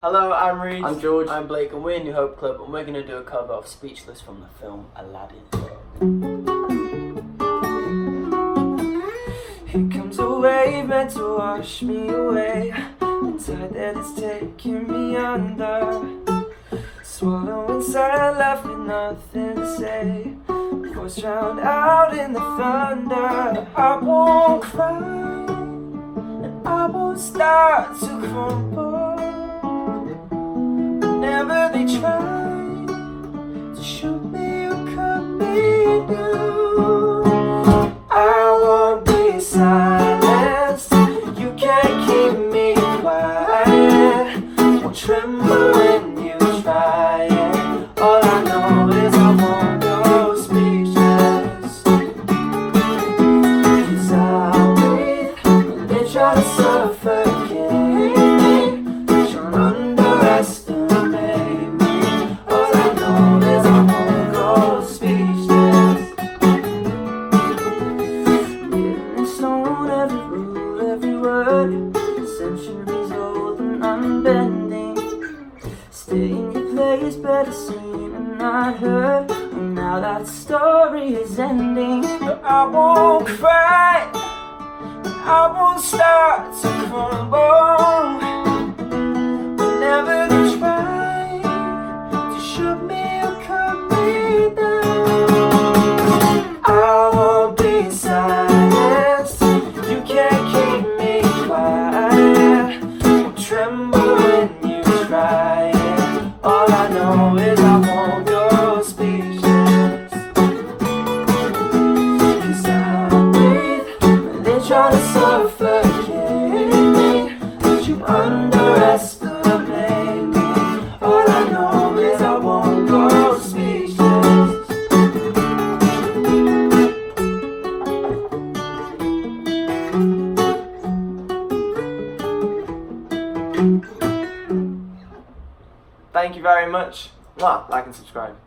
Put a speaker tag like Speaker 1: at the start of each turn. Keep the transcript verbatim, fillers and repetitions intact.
Speaker 1: Hello, I'm Reed.
Speaker 2: I'm George.
Speaker 1: I'm Blake, and we're New Hope Club, and we're going to do a cover of Speechless from the film Aladdin. Here comes a wave meant to wash me away, the tide that is taking me under. Swallowing sand, left with nothing to say, voice drowned out in the thunder. I won't cry, and I won't start to crumble. Whenever they try to shoot me or cut me down, I won't be silenced. You can't keep me quiet. Won't tremble when you try it. All I know is I won't go speechless. 'Cause I'll breathe when they try to suffocate me. But you're underestimating. Centuries old and unbending. Stay in your place, better seen and not heard. And now that story is ending. But I won't cry, I won't start to crumble. Whenever they try to shoot me or cut me down, I won't be silenced. You can't keep me quiet. Won't tremble when you try it. All I know is I won't go speechless. 'Cause I'll breathe when they try to suffocate me. But you underestimate me. All I know is I won't go speechless. Thank you very much. Mwah. Like and subscribe.